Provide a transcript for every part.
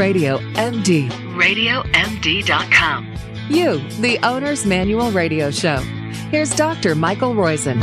Radio MD. RadioMD.com. You, the Owner's Manual Radio Show. Here's Dr. Michael Roizen.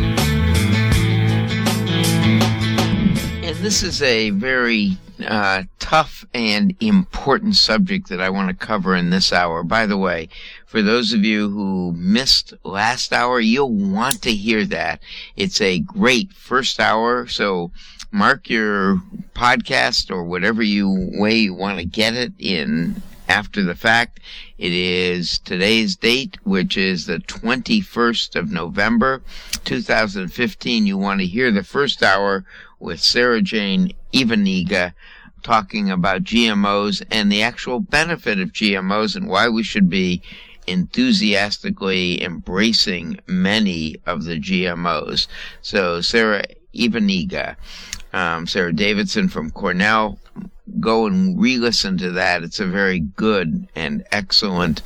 And this is a very tough and important subject that I want to cover in this hour. By the way, for those of you who missed last hour, you'll want to hear that. It's a great first hour, so mark your podcast or whatever way you want to get it in after the fact. It is today's date, which is the 21st of November, 2015. You want to hear the first hour with Sarah Jane Ivaniga talking about GMOs and the actual benefit of GMOs and why we should be enthusiastically embracing many of the GMOs. So Sarah Ivaniga, Sarah Davidson from Cornell, go and re-listen to that. It's a very good and excellent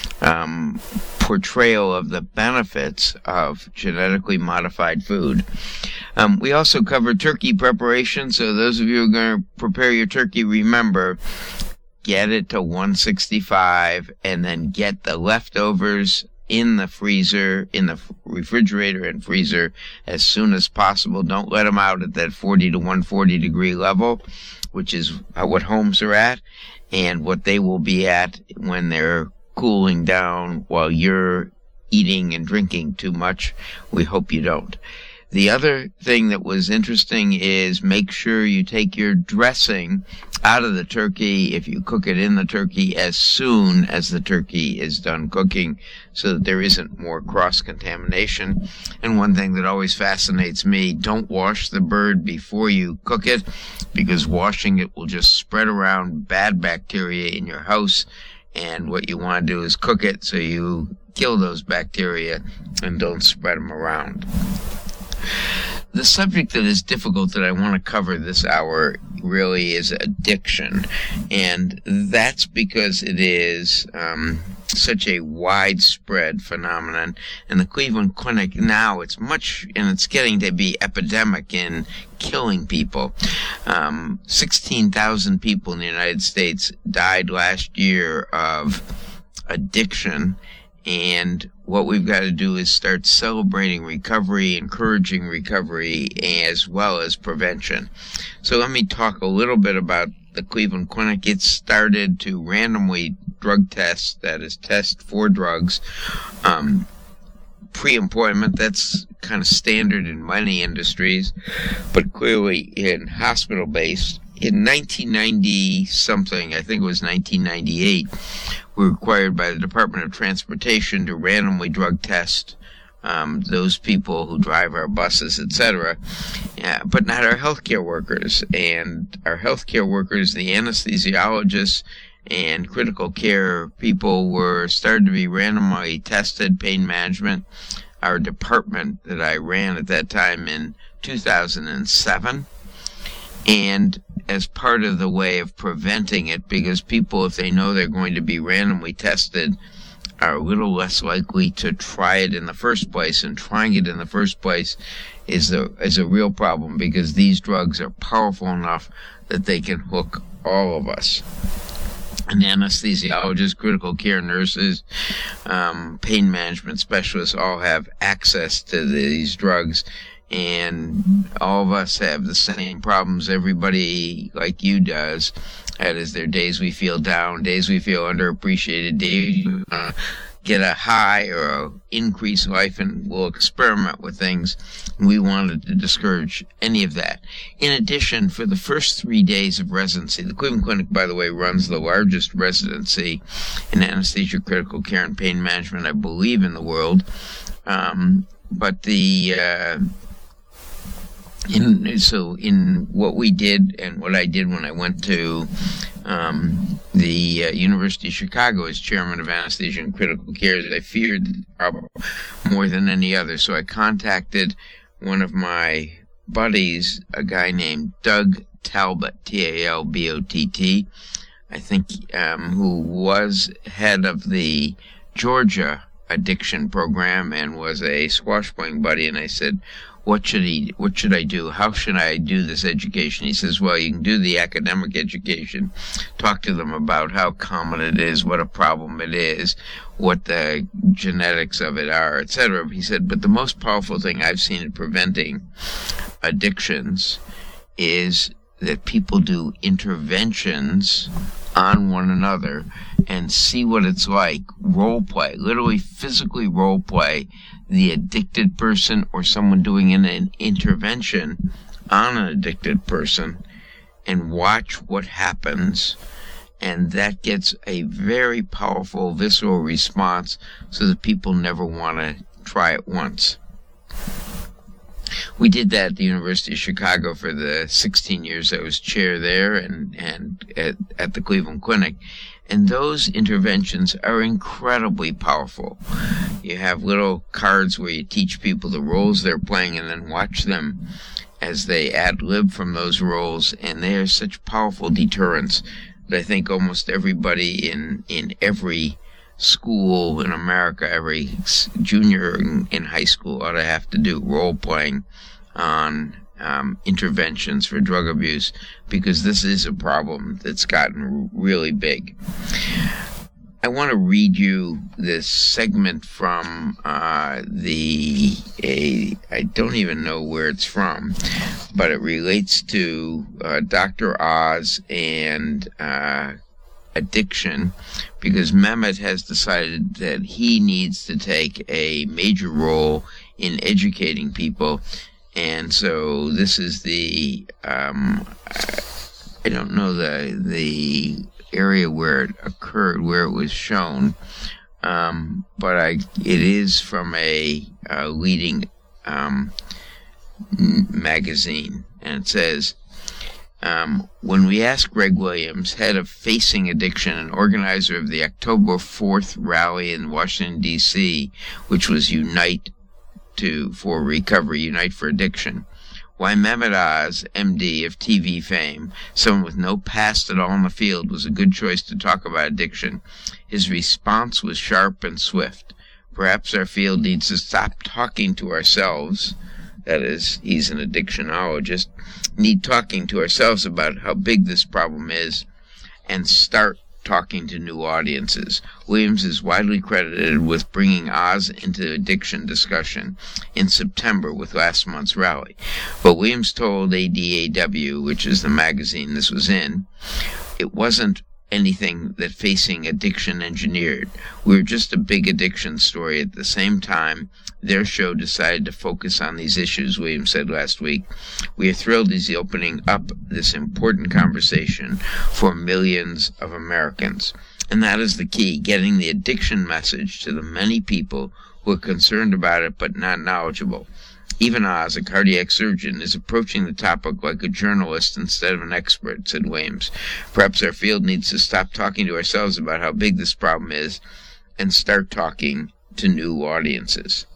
portrayal of the benefits of genetically modified food. We also covered turkey preparation, so those of you who are going to prepare your turkey, remember, get it to 165 and then get the leftovers in the freezer, in the refrigerator and freezer as soon as possible. Don't let them out at that 40 to 140 degree level, which is what homes are at and what they will be at when they're cooling down while you're eating and drinking too much. We hope you don't. The other thing that was interesting is make sure you take your dressing out of the turkey if you cook it in the turkey as soon as the turkey is done cooking so that there isn't more cross-contamination. And one thing that always fascinates me, don't wash the bird before you cook it because washing it will just spread around bad bacteria in your house. And what you want to do is cook it so you kill those bacteria and don't spread them around. The subject that is difficult that I want to cover this hour really is addiction, and that's because it is such a widespread phenomenon. And the Cleveland Clinic now, it's getting to be epidemic in killing people. 16,000 people in the United States died last year of addiction. And what we've got to do is start celebrating recovery, encouraging recovery, as well as prevention. So let me talk a little bit about the Cleveland Clinic. It started to randomly drug test, that is, test for drugs, pre-employment. That's kind of standard in many industries, but clearly in hospital-based. In 1990-something, I think it was 1998, we were required by the Department of Transportation to randomly drug test those people who drive our buses, etc., but not our healthcare workers. And our healthcare workers, the anesthesiologists and critical care people, were started to be randomly tested. Pain management, our department that I ran at that time in 2007. And as part of the way of preventing it, because people, if they know they're going to be randomly tested, are a little less likely to try it in the first place. And trying it in the first place is a real problem, because these drugs are powerful enough that they can hook all of us. And anesthesiologists, critical care nurses, pain management specialists all have access to these drugs. And all of us have the same problems everybody like you does. That is, there are days we feel down, days we feel underappreciated, days we get a high or a increase in life, and we'll experiment with things. We wanted to discourage any of that. In addition, for the first 3 days of residency, the Cleveland Clinic, by the way, runs the largest residency in anesthesia, critical care, and pain management, I believe, in the world. In what we did and what I did when I went to the University of Chicago as chairman of anesthesia and critical care, I feared the problem more than any other. So I contacted one of my buddies, a guy named Doug Talbott, Talbott, I think, who was head of the Georgia addiction program and was a squash playing buddy. And I said, what should I do? How should I do this education? He says, well, you can do the academic education, talk to them about how common it is, what a problem it is, what the genetics of it are, etc. He said, but the most powerful thing I've seen in preventing addictions is that people do interventions on one another and see what it's like, role play, literally physically role play the addicted person or someone doing an intervention on an addicted person and watch what happens. And that gets a very powerful visceral response so that people never want to try it once. We did that at the University of Chicago for the 16 years I was chair there and at the Cleveland Clinic. And those interventions are incredibly powerful. You have little cards where you teach people the roles they're playing and then watch them as they ad-lib from those roles. And they are such powerful deterrents that I think almost everybody in every school in America, every junior in high school ought to have to do role-playing on interventions for drug abuse, because this is a problem that's gotten really big. I want to read you this segment from I don't even know where it's from, but it relates to Dr. Oz and addiction, because Mehmet has decided that he needs to take a major role in educating people. And so this is the, I don't know the area where it occurred, where it was shown, but it is from a leading magazine, and it says, when we asked Greg Williams, head of Facing Addiction and organizer of the October 4th rally in Washington, D.C., which was Unite for Recovery, Unite for Addiction, why Mehmet Oz, MD of TV fame, someone with no past at all in the field, was a good choice to talk about addiction, his response was sharp and swift. Perhaps our field needs to stop talking to ourselves, that is, he's an addictionologist, need talking to ourselves about how big this problem is, and start talking to new audiences. Williams is widely credited with bringing Oz into addiction discussion in September with last month's rally. But Williams told ADAW, which is the magazine this was in, it wasn't anything that Facing Addiction engineered. We were just a big addiction story. At the same time, their show decided to focus on these issues, Williams said last week. We are thrilled he's opening up this important conversation for millions of Americans. And that is the key, getting the addiction message to the many people who are concerned about it but not knowledgeable. Even Oz, a cardiac surgeon, is approaching the topic like a journalist instead of an expert, said Williams. Perhaps our field needs to stop talking to ourselves about how big this problem is and start talking to new audiences.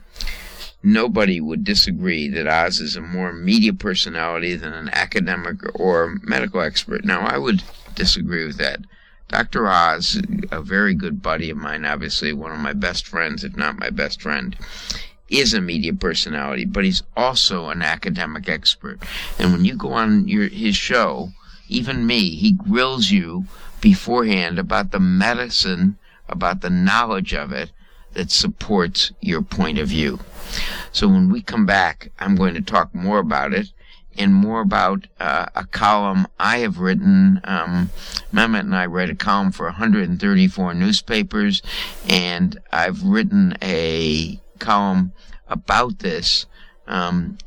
Nobody would disagree that Oz is a more media personality than an academic or medical expert. Now, I would disagree with that. Dr. Oz, a very good buddy of mine, obviously one of my best friends, if not my best friend, is a media personality, but he's also an academic expert. And when you go on his show, even me, he grills you beforehand about the medicine, about the knowledge of it that supports your point of view. So when we come back, I'm going to talk more about it and more about a column I have written. Mehmet and I write a column for 134 newspapers, and I've written a column about this, and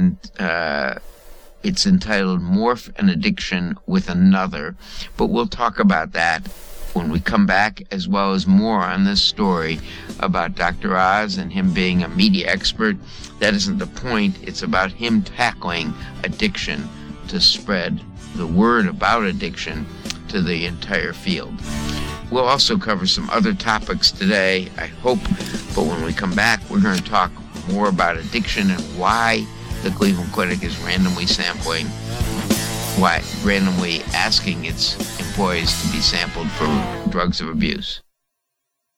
it's entitled Morph an Addiction with Another, but we'll talk about that when we come back, as well as more on this story about Dr. Oz and him being a media expert. That isn't the point. It's about him tackling addiction to spread the word about addiction to the entire field. We'll also cover some other topics today, I hope, but when we come back, we're going to talk more about addiction and why the Cleveland Clinic is randomly asking its employees to be sampled for drugs of abuse.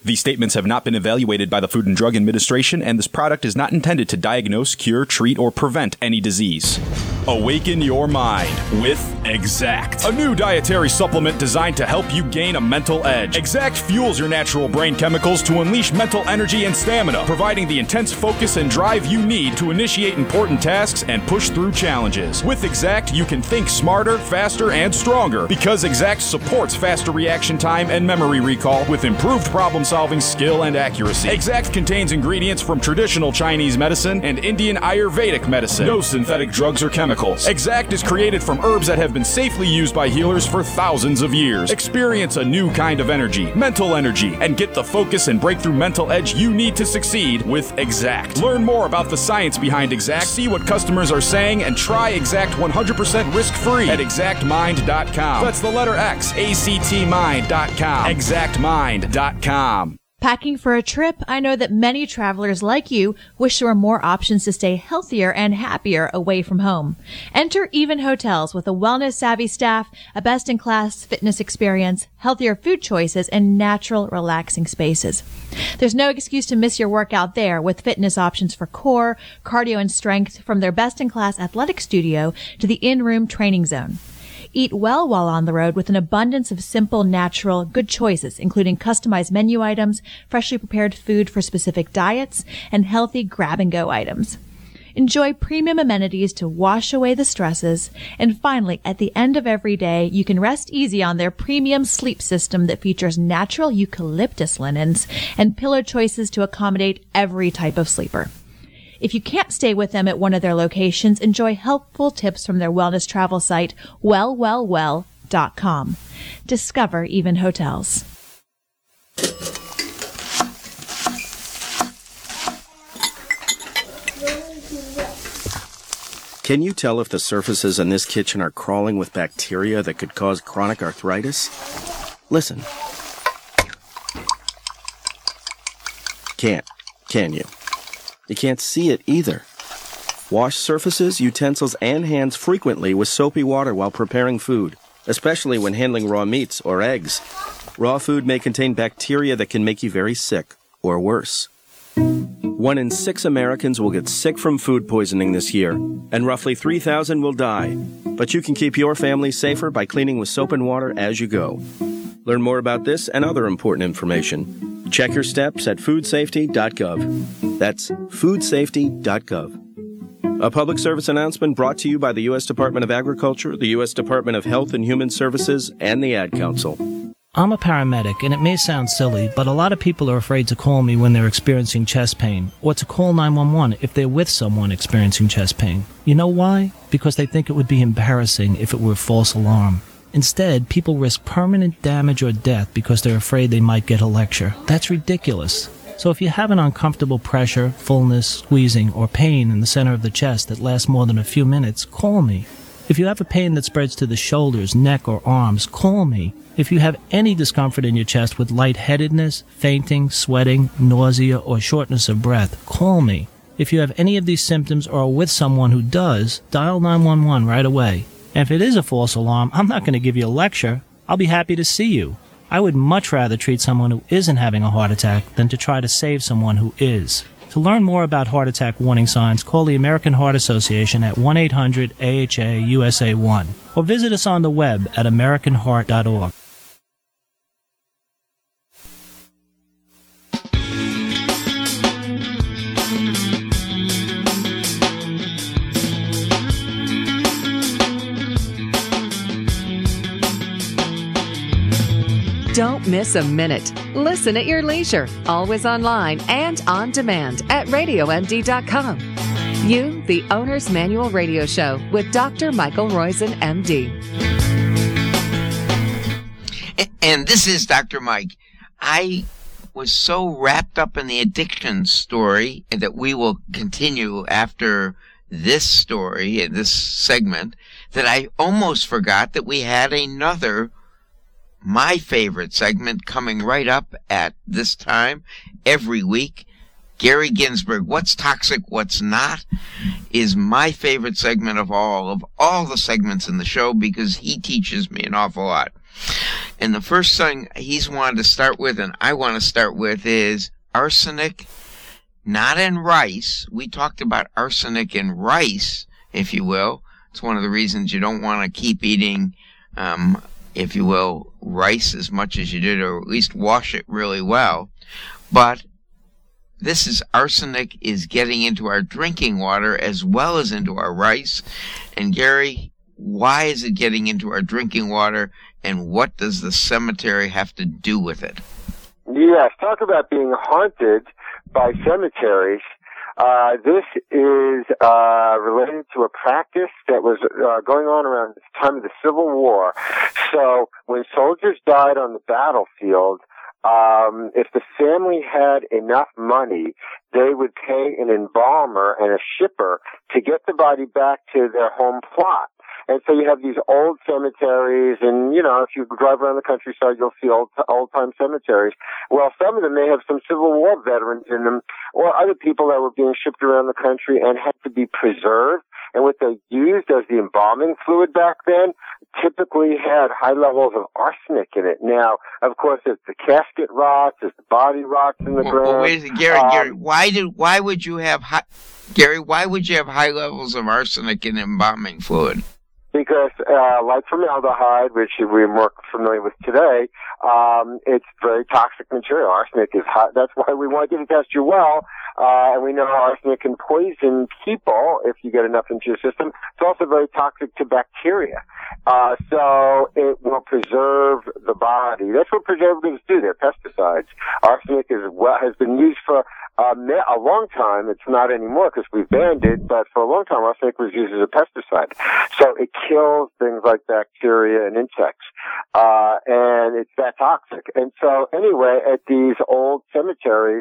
These statements have not been evaluated by the Food and Drug Administration, and this product is not intended to diagnose, cure, treat, or prevent any disease. Awaken your mind with Exact, a new dietary supplement designed to help you gain a mental edge. Exact fuels your natural brain chemicals to unleash mental energy and stamina, providing the intense focus and drive you need to initiate important tasks and push through challenges. With Exact, you can think smarter, faster, and stronger, because Exact supports faster reaction time and memory recall with improved problem-solving skill and accuracy. Exact contains ingredients from traditional Chinese medicine and Indian Ayurvedic medicine. No synthetic drugs or chemicals. Exact is created from herbs that have been safely used by healers for thousands of years. Experience a new kind of energy, mental energy, and get the focus and breakthrough mental edge you need to succeed with Exact. Learn more about the science behind Exact, see what customers are saying, and try Exact 100% risk-free at exactmind.com. That's the letter X, ACTmind.com. Exactmind.com. Packing for a trip? I know that many travelers like you wish there were more options to stay healthier and happier away from home. Enter Even Hotels with a wellness-savvy staff, a best-in-class fitness experience, healthier food choices, and natural, relaxing spaces. There's no excuse to miss your workout there with fitness options for core, cardio, and strength, from their best-in-class athletic studio to the in-room training zone. Eat well while on the road with an abundance of simple, natural, good choices, including customized menu items, freshly prepared food for specific diets, and healthy grab-and-go items. Enjoy premium amenities to wash away the stresses. And finally, at the end of every day, you can rest easy on their premium sleep system that features natural eucalyptus linens and pillow choices to accommodate every type of sleeper. If you can't stay with them at one of their locations, enjoy helpful tips from their wellness travel site, wellwellwell.com. Discover Even Hotels. Can you tell if the surfaces in this kitchen are crawling with bacteria that could cause chronic arthritis? Listen. Can't, can you? You can't see it either. Wash surfaces, utensils, and hands frequently with soapy water while preparing food, especially when handling raw meats or eggs. Raw food may contain bacteria that can make you very sick, or worse. 1 in 6 Americans will get sick from food poisoning this year, and roughly 3,000 will die. But you can keep your family safer by cleaning with soap and water as you go. Learn more about this and other important information. Check your steps at foodsafety.gov. That's foodsafety.gov. A public service announcement brought to you by the U.S. Department of Agriculture, the U.S. Department of Health and Human Services, and the Ad Council. I'm a paramedic, and it may sound silly, but a lot of people are afraid to call me when they're experiencing chest pain, or to call 911 if they're with someone experiencing chest pain. You know why? Because they think it would be embarrassing if it were a false alarm. Instead, people risk permanent damage or death because they're afraid they might get a lecture. That's ridiculous. So if you have an uncomfortable pressure, fullness, squeezing, or pain in the center of the chest that lasts more than a few minutes, call me. If you have a pain that spreads to the shoulders, neck, or arms, call me. If you have any discomfort in your chest with lightheadedness, fainting, sweating, nausea, or shortness of breath, call me. If you have any of these symptoms or are with someone who does, dial 911 right away. And if it is a false alarm, I'm not going to give you a lecture. I'll be happy to see you. I would much rather treat someone who isn't having a heart attack than to try to save someone who is. To learn more about heart attack warning signs, call the American Heart Association at 1-800-AHA-USA1 or visit us on the web at americanheart.org. Don't miss a minute. Listen at your leisure, always online and on demand at RadioMD.com. You, the Owner's Manual Radio Show with Dr. Michael Roizen, MD. And this is Dr. Mike. I was so wrapped up in the addiction story that we will continue after this story in this segment that I almost forgot that we had another my favorite segment coming right up at this time every week. Gary Ginsberg, What's Toxic, What's Not, is my favorite segment of all the segments in the show because he teaches me an awful lot. And the first thing he's wanted to start with, and I want to start with, is arsenic, not in rice. We talked about arsenic in rice, if you will. It's one of the reasons you don't want to keep eating, if you will, rice as much as you did, or at least wash it really well. But this is arsenic is getting into our drinking water as well as into our rice. And Gary, why is it getting into our drinking water, and what does the cemetery have to do with it? Yes, talk about being haunted by cemeteries. This is related to a practice that was going on around the time of the Civil War. So when soldiers died on the battlefield, if the family had enough money, they would pay an embalmer and a shipper to get the body back to their home plot. And so you have these old cemeteries, and, you know, if you drive around the countryside, you'll see old-time cemeteries. Well, some of them may have some Civil War veterans in them, or other people that were being shipped around the country and had to be preserved. And what they used as the embalming fluid back then typically had high levels of arsenic in it. Now, of course, as the casket rots, as the body rots in the ground. Well, wait a second, Gary, why would you have high levels of arsenic in embalming fluid? Because, like formaldehyde, which we're more familiar with today, it's very toxic material. Arsenic is hot. That's why we want you to test your well. And we know arsenic can poison people if you get enough into your system. It's also very toxic to bacteria. So it will preserve the body. That's what preservatives do. They're pesticides. Arsenic has been used for a long time. It's not anymore because we've banned it, but for a long time arsenic was used as a pesticide. So it kills things like bacteria and insects. And it's that toxic. And so anyway, at these old cemeteries,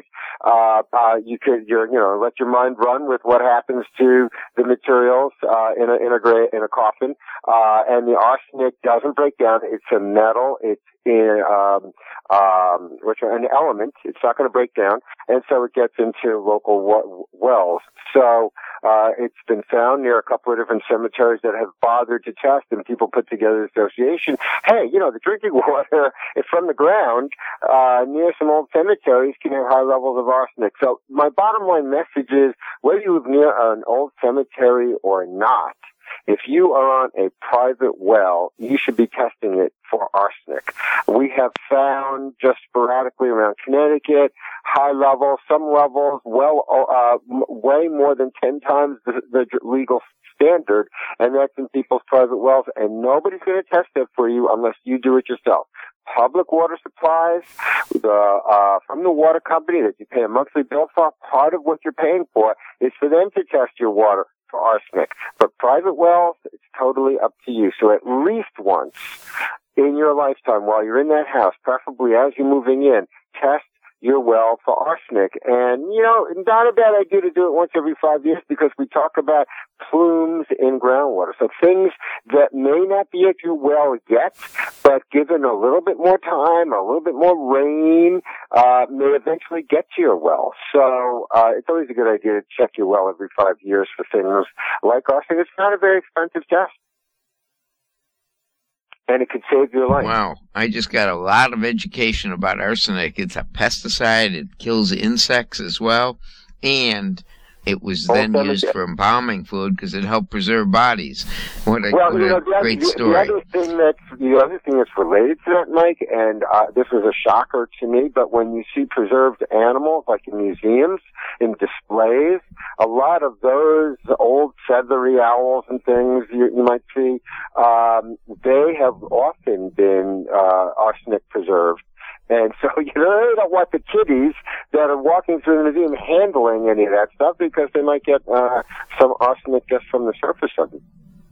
let your mind run with what happens to the materials, in a coffin. And the arsenic doesn't break down. It's a metal. It's an element. It's not going to break down. And so it gets into local wells. So, it's been found near a couple of different cemeteries that have bothered to test, and people put together an association. Hey, the drinking water from the ground, near some old cemeteries can have high levels of arsenic. So my bottom line message is, whether you live near an old cemetery or not, if you are on a private well, you should be testing it for arsenic. We have found just sporadically around Connecticut high levels, some levels way more than 10 times the legal standard, and that's in people's private wells, and nobody's going to test it for you unless you do it yourself. Public water supplies from the water company that you pay a monthly bill for, part of what you're paying for is for them to test your water for arsenic. But private wells, it's totally up to you. So at least once in your lifetime while you're in that house, preferably as you're moving in, test your well for arsenic. And, not a bad idea to do it once every 5 years, because we talk about plumes in groundwater. So things that may not be at your well yet, but given a little bit more time, a little bit more rain, may eventually get to your well. So it's always a good idea to check your well every 5 years for things like arsenic. It's not a very expensive test, and it could save your life. Wow. I just got a lot of education about arsenic. It's a pesticide. It kills insects as well. And it was then used for embalming fluid because it helped preserve bodies. What a great story. The other thing that's related to that, Mike, and this was a shocker to me, but when you see preserved animals, like in museums, in displays, a lot of those old feathery owls and things you might see, they have often been arsenic preserved. And so you really don't want the kiddies that are walking through the museum handling any of that stuff, because they might get some arsenic just from the surface of it.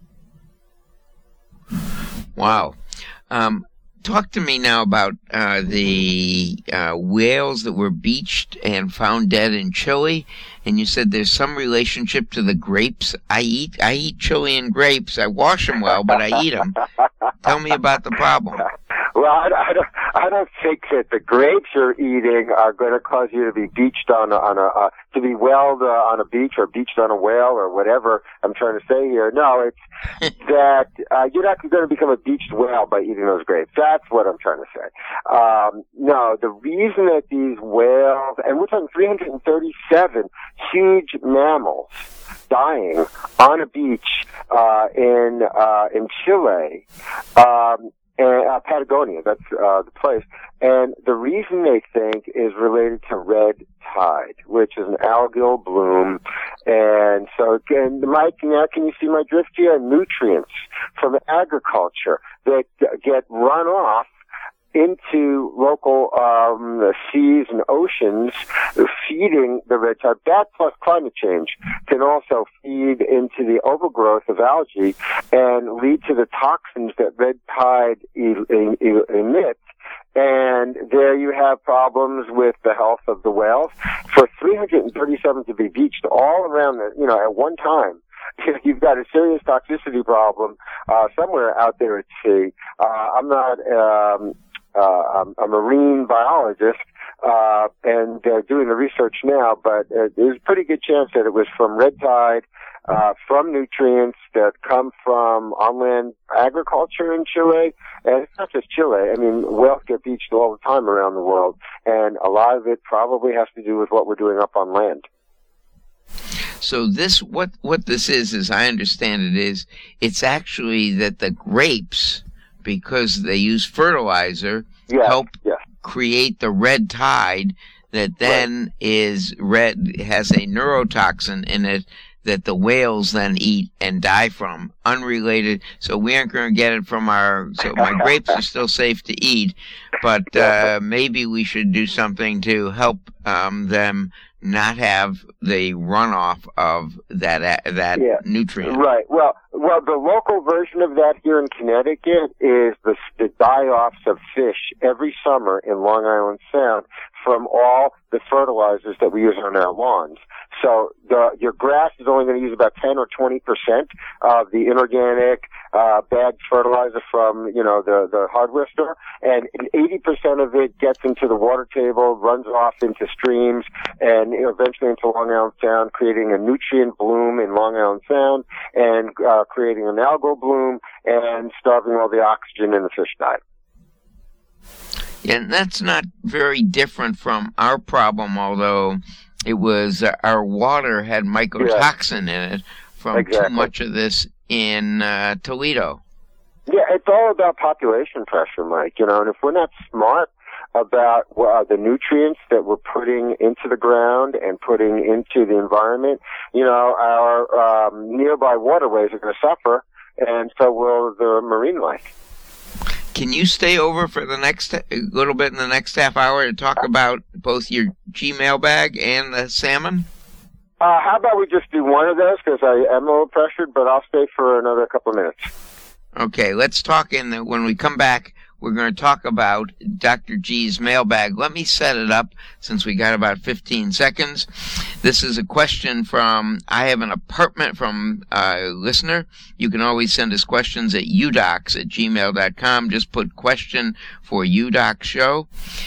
Wow. Talk to me now about the whales that were beached and found dead in Chile. And you said there's some relationship to the grapes I eat. I eat Chilean grapes. I wash them well, but I eat them. Tell me about the problem. Well, I don't think that the grapes you're eating are going to cause you to be beached to be whaled on a beach or beached on a whale or whatever I'm trying to say here. No, it's that you're not going to become a beached whale by eating those grapes. That's what I'm trying to say. No, the reason that these whales, and we're talking 337 huge mammals dying on a beach in Chile, and Patagonia, that's the place. And the reason they think is related to red tide, which is an algal bloom. And so, Mike, now can you see my drift here? Nutrients from agriculture that get run off into local seas and oceans, feeding the red tide. That plus climate change can also feed into the overgrowth of algae and lead to the toxins that red tide emits. And there you have problems with the health of the whales. For 337 to be beached all around at one time, you've got a serious toxicity problem somewhere out there at sea. I'm not a marine biologist, and doing the research now, but there's a pretty good chance that it was from red tide, from nutrients that come from on-land agriculture in Chile. And it's not just Chile. I mean, whales get beached all the time around the world, and a lot of it probably has to do with what we're doing up on land. So this, what this is, as I understand it, is it's actually that the grapes, because they use fertilizer, help create the red tide that then is red, has a neurotoxin in it that the whales then eat and die from, unrelated. So we aren't going to get it from so my grapes are still safe to eat, but maybe we should do something to help them not have the runoff of that nutrient. Right. Well, the local version of that here in Connecticut is the die-offs of fish every summer in Long Island Sound from all the fertilizers that we use on our lawns. So your grass is only going to use about 10 or 20% of the inorganic bad fertilizer from the hardware store, and 80% of it gets into the water table, runs off into streams, and eventually into Long Island Sound, creating a nutrient bloom in Long Island Sound, and creating an algal bloom, and starving all the oxygen in the fish diet. Yeah, and that's not very different from our problem, although it was our water had mycotoxin in it from too much of this in Toledo. Yeah, it's all about population pressure, Mike. And if we're not smart about the nutrients that we're putting into the ground and putting into the environment, our nearby waterways are going to suffer, and so will the marine life. Can you stay over for the next little bit in the next half hour to talk about both your Gmail bag and the salmon? How about we just do one of those, because I am a little pressured, but I'll stay for another couple of minutes. Okay, let's talk when we come back, we're going to talk about Dr. G's mailbag. Let me set it up since we got about 15 seconds. This is a question I have an apartment from a listener. You can always send us questions at udocs@gmail.com. Just put question for UDoc show.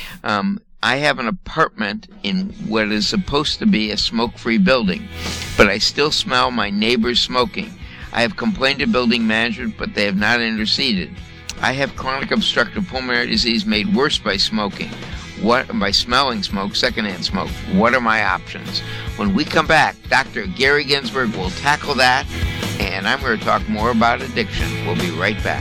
I have an apartment in what is supposed to be a smoke-free building, but I still smell my neighbors smoking. I have complained to building management, but they have not interceded. I have chronic obstructive pulmonary disease made worse by smoking. By smelling smoke, secondhand smoke. What are my options? When we come back, Dr. Gary Ginsberg will tackle that, and I'm going to talk more about addiction. We'll be right back.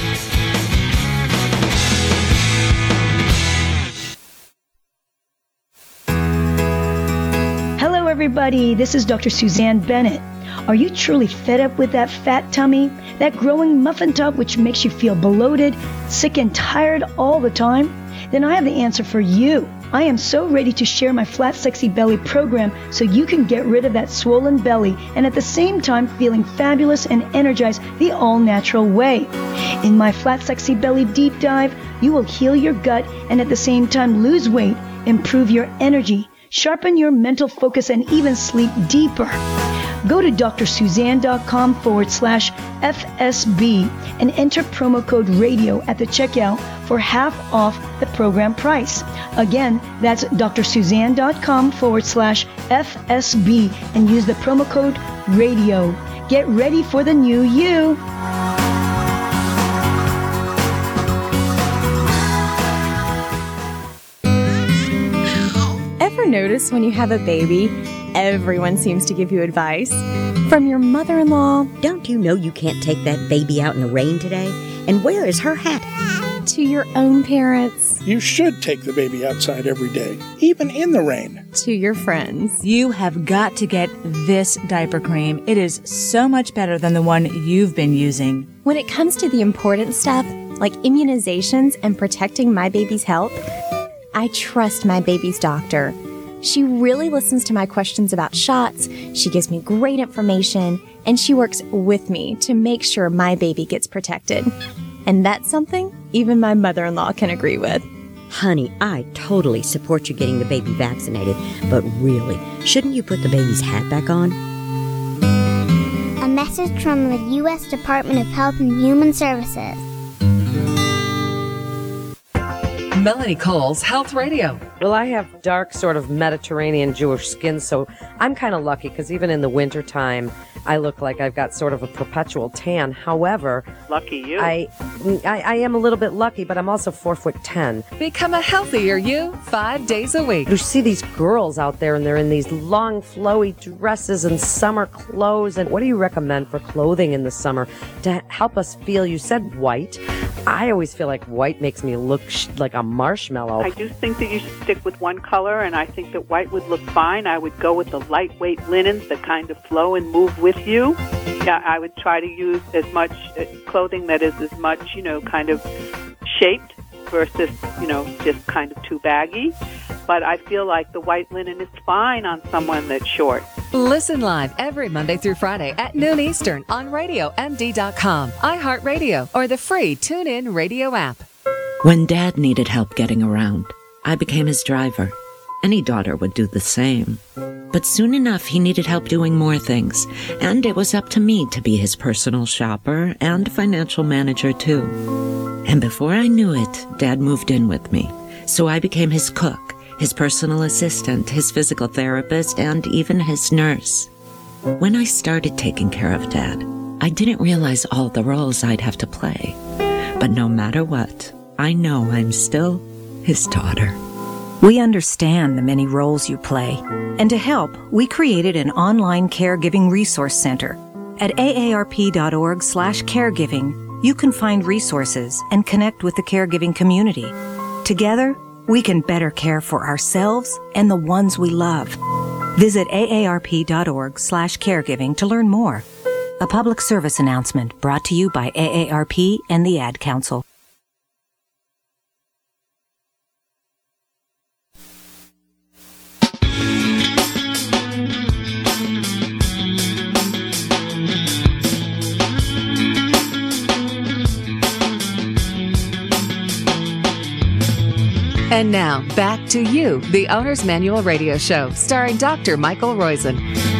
Hello, everybody. This is Dr. Suzanne Bennett. Are you truly fed up with that fat tummy, that growing muffin top which makes you feel bloated, sick and tired all the time? Then I have the answer for you. I am so ready to share my Flat Sexy Belly program so you can get rid of that swollen belly and at the same time feeling fabulous and energized the all-natural way. In my Flat Sexy Belly deep dive, you will heal your gut and at the same time lose weight, improve your energy, sharpen your mental focus, and even sleep deeper. Go to drsuzanne.com/FSB and enter promo code radio at the checkout for half off the program price. Again, that's drsuzanne.com/FSB and use the promo code RADIO. Get ready for the new you. Ever notice when you have a baby, everyone seems to give you advice? From your mother-in-law, don't you know you can't take that baby out in the rain today? And where is her hat? To your own parents. You should take the baby outside every day, even in the rain. To your friends. You have got to get this diaper cream. It is so much better than the one you've been using. When it comes to the important stuff, like immunizations and protecting my baby's health, I trust my baby's doctor. She really listens to my questions about shots, she gives me great information, and she works with me to make sure my baby gets protected. And that's something even my mother-in-law can agree with. Honey, I totally support you getting the baby vaccinated, but really, shouldn't you put the baby's hat back on? A message from the U.S. Department of Health and Human Services. Melanie Cole's Health Radio. Well, I have dark sort of Mediterranean Jewish skin, so I'm kind of lucky because even in the wintertime, I look like I've got sort of a perpetual tan. However, lucky you. I am a little bit lucky, but I'm also 4'10". Become a healthier you 5 days a week. You see these girls out there and they're in these long flowy dresses and summer clothes. And what do you recommend for clothing in the summer to help us feel? You said white. I always feel like white makes me look like a marshmallow. I do think that you should stick with one color, and I think that white would look fine. I would go with the lightweight linens that kind of flow and move with you. Yeah, I would try to use as much clothing that is as much, kind of shaped versus, just kind of too baggy. But I feel like the white linen is fine on someone that's short. Listen live every Monday through Friday at noon Eastern on RadioMD.com, iHeartRadio, or the free TuneIn Radio app. When Dad needed help getting around, I became his driver. Any daughter would do the same. But soon enough, he needed help doing more things, and it was up to me to be his personal shopper and financial manager, too. And before I knew it, Dad moved in with me, so I became his cook, his personal assistant, his physical therapist, and even his nurse. When I started taking care of Dad, I didn't realize all the roles I'd have to play. But no matter what, I know I'm still his daughter. We understand the many roles you play, and to help, we created an online caregiving resource center. At aarp.org/caregiving, you can find resources and connect with the caregiving community. Together, we can better care for ourselves and the ones we love. Visit aarp.org/caregiving to learn more. A public service announcement brought to you by AARP and the Ad Council. And now, back to you, the Owner's Manual Radio Show, starring Dr. Michael Roizen.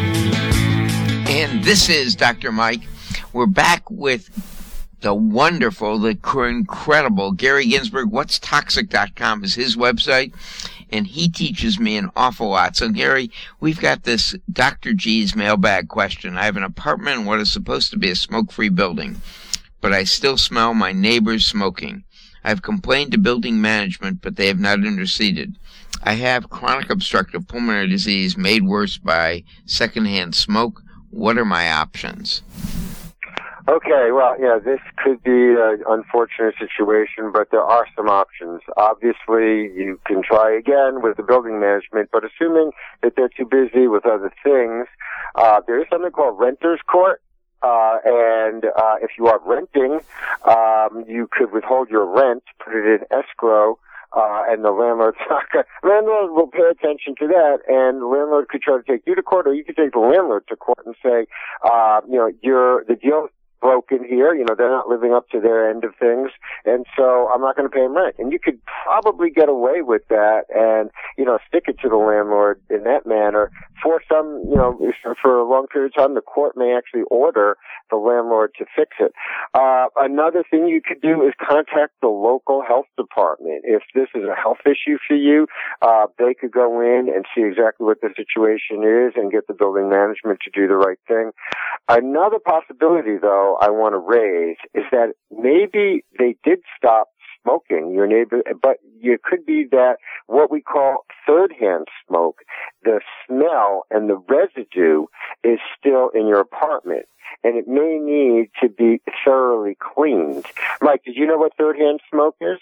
And this is Dr. Mike. We're back with the wonderful, the incredible Gary Ginsberg. What'sToxic.com is his website, and he teaches me an awful lot. So, Gary, we've got this Dr. G's mailbag question. I have an apartment in what is supposed to be a smoke-free building, but I still smell my neighbors smoking. I've complained to building management, but they have not interceded. I have chronic obstructive pulmonary disease made worse by secondhand smoke. What are my options? Okay, well, this could be an unfortunate situation, but there are some options. Obviously, you can try again with the building management, but assuming that they're too busy with other things, there is something called renter's court. And if you are renting, you could withhold your rent, put it in escrow, and the landlord will pay attention to that, and the landlord could try to take you to court, or you could take the landlord to court and say, the deal's broken here, they're not living up to their end of things, and so I'm not going to pay them rent. And you could probably get away with that and, stick it to the landlord in that manner for some, for a long period of time, the court may actually order the landlord to fix it. Another thing you could do is contact the local health department. If this is a health issue for you, they could go in and see exactly what the situation is and get the building management to do the right thing. Another possibility, though, I want to raise is that maybe they did stop smoking, your neighbor, but it could be that what we call third-hand smoke, the smell and the residue is still in your apartment, and it may need to be thoroughly cleaned. Mike, did you know what third-hand smoke is?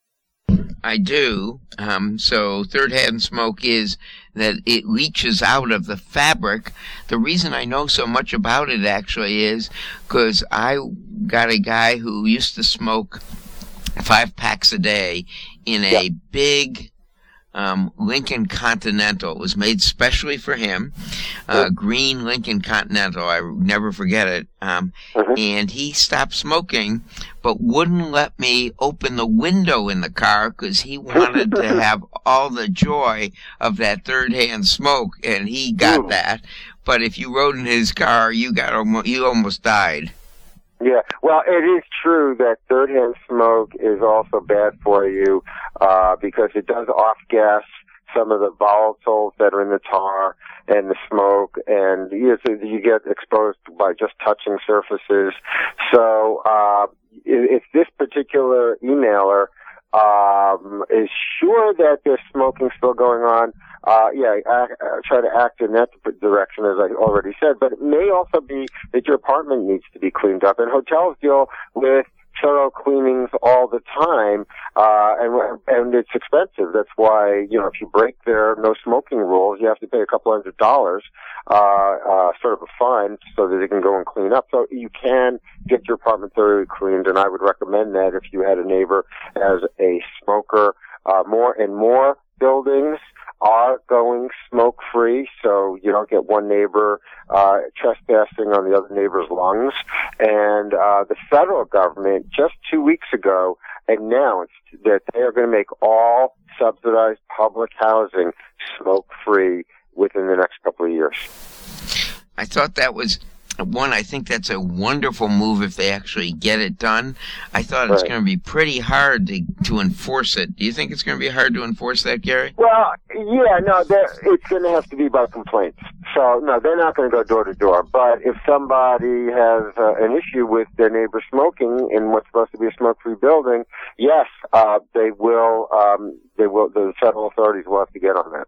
I do. So third-hand smoke is that it leaches out of the fabric. The reason I know so much about it actually is because I got a guy who used to smoke 5 packs a day in a big Lincoln Continental. It was made specially for him, green Lincoln Continental. I never forget it. And he stopped smoking, but wouldn't let me open the window in the car because he wanted to have all the joy of that third-hand smoke, and he got that. But if you rode in his car, you almost died. Yeah, well, it is true that third-hand smoke is also bad for you because it does off-gas some of the volatiles that are in the tar and the smoke, and you get exposed by just touching surfaces. So if this particular emailer is sure that there's smoking still going on, try to act in that direction, as I already said. But it may also be that your apartment needs to be cleaned up. And hotels deal with thorough cleanings all the time, and it's expensive. That's why, if you break their no smoking rules, you have to pay a couple $100, sort of a fine, so that they can go and clean up. So you can get your apartment thoroughly cleaned, and I would recommend that if you had a neighbor as a smoker. More and more buildings are going smoke-free, so you don't get one neighbor trespassing on the other neighbor's lungs. And the federal government just 2 weeks ago announced that they are going to make all subsidized public housing smoke-free within the next couple of years. I thought that was I think that's a wonderful move if they actually get it done. I thought it's going to be pretty hard to enforce it. Do you think it's going to be hard to enforce that, Gary? Well, yeah, no, it's going to have to be by complaints. So, no, they're not going to go door to door. But if somebody has an issue with their neighbor smoking in what's supposed to be a smoke-free building, yes, they will. The federal authorities will have to get on that.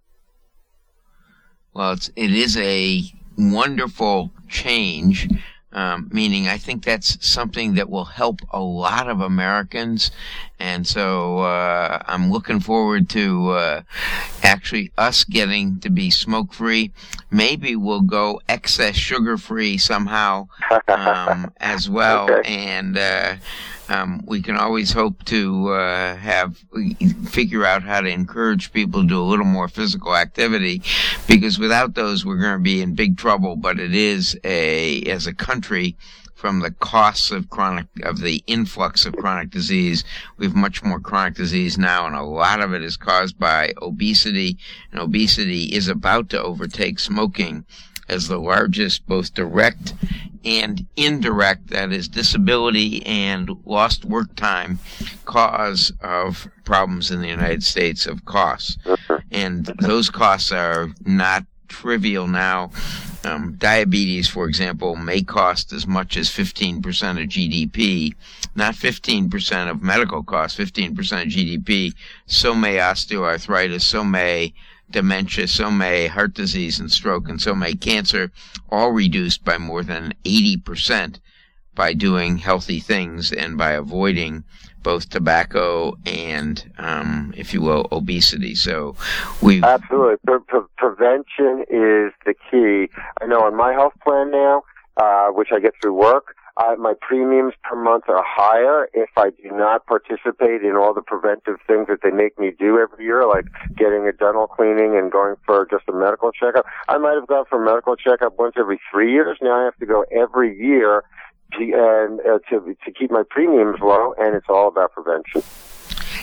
Well, it is a wonderful change, meaning I think that's something that will help a lot of Americans, and so I'm looking forward to actually us getting to be smoke-free. Maybe we'll go excess sugar-free somehow as well, and we can always hope to figure out how to encourage people to do a little more physical activity, because without those we're going to be in big trouble. But it is as a country, from the costs of the influx of chronic disease, we have much more chronic disease now, and a lot of it is caused by obesity, and obesity is about to overtake smoking as the largest, both direct and indirect, that is disability and lost work time, cause of problems in the United States of costs. And those costs are not trivial now. Diabetes, for example, may cost as much as 15% of GDP, not 15% of medical costs, 15% of GDP. So may osteoarthritis, so may dementia, so may heart disease and stroke, and so may cancer, all reduced by more than 80% by doing healthy things and by avoiding both tobacco and, if you will, obesity. So absolutely. Prevention is the key. I know on my health plan now, which I get through work, my premiums per month are higher if I do not participate in all the preventive things that they make me do every year, like getting a dental cleaning and going for just a medical checkup. I might have gone for a medical checkup once every 3 years. Now I have to go every year to keep my premiums low, and it's all about prevention.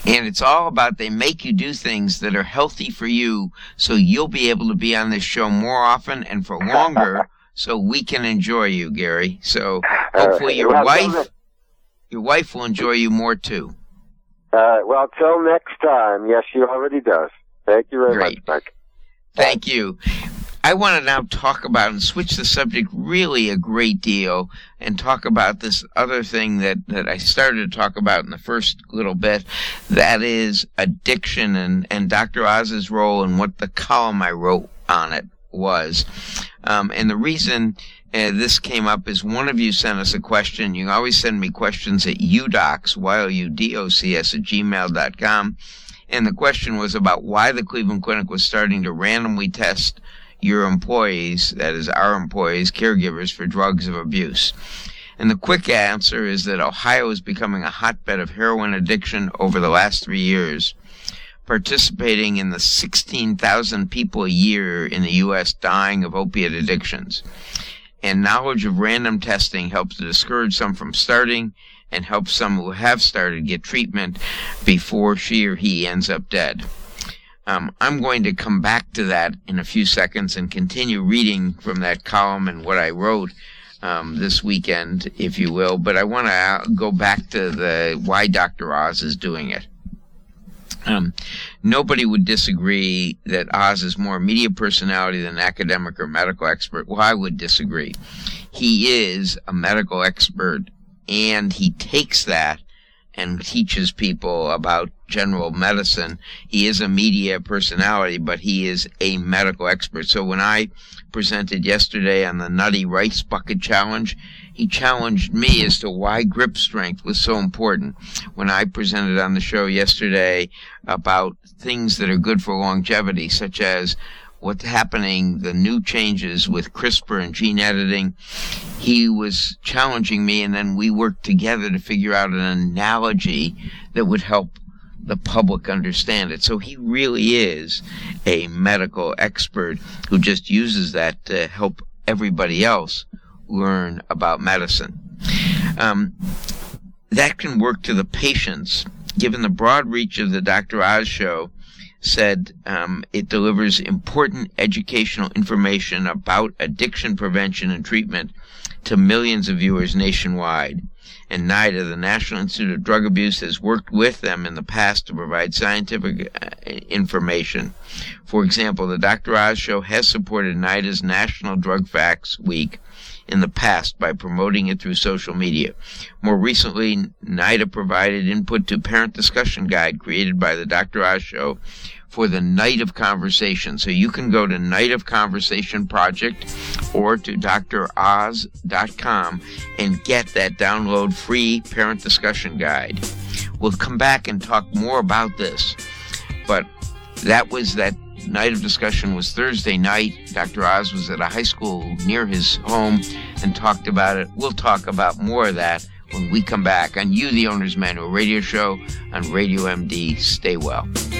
And it's all about they make you do things that are healthy for you so you'll be able to be on this show more often and for longer so we can enjoy you, Gary. So hopefully your wife will enjoy you more too. Well, till next time. Yes, she already does. Thank you very much, Mike. Thank you. I want to now talk about and switch the subject really a great deal and talk about this other thing that I started to talk about in the first little bit. That is addiction and Dr. Oz's role and what the column I wrote on it was. And the reason this came up is one of you sent us a question. You can always send me questions at udocs, YOUDOCS @gmail.com. And the question was about why the Cleveland Clinic was starting to randomly test your employees, that is our employees, caregivers, for drugs of abuse. And the quick answer is that Ohio is becoming a hotbed of heroin addiction over the last 3 years, participating in the 16,000 people a year in the U.S. dying of opiate addictions. And knowledge of random testing helps to discourage some from starting and helps some who have started get treatment before she or he ends up dead. I'm going to come back to that in a few seconds and continue reading from that column and what I wrote this weekend, if you will. But I want to go back to the why Dr. Oz is doing it. Nobody would disagree that Oz is more a media personality than an academic or medical expert. Well, I would disagree. He is a medical expert, and he takes that and teaches people about general medicine. He is a media personality, but he is a medical expert. So when I presented yesterday on the Nutty Rice Bucket Challenge, he challenged me as to why grip strength was so important. When I presented on the show yesterday about things that are good for longevity, such as what's happening, the new changes with CRISPR and gene editing, he was challenging me, and then we worked together to figure out an analogy that would help the public understand it. So he really is a medical expert who just uses that to help everybody else learn about medicine. That can work to the patients. Given the broad reach of the Dr. Oz show, said it delivers important educational information about addiction prevention and treatment to millions of viewers nationwide. And NIDA, the National Institute of Drug Abuse, has worked with them in the past to provide scientific information. For example, the Dr. Oz show has supported NIDA's National Drug Facts Week in the past by promoting it through social media. More recently, NIDA provided input to Parent Discussion Guide created by the Dr. Oz show for the Night of Conversation. So you can go to Night of Conversation Project or to droz.com and get that download free Parent Discussion Guide. We'll come back and talk more about this, but that night of discussion was Thursday night. Dr. Oz was at a high school near his home and talked about it. We'll talk about more of that when we come back on You, the Owner's Manual radio show on Radio MD. Stay well.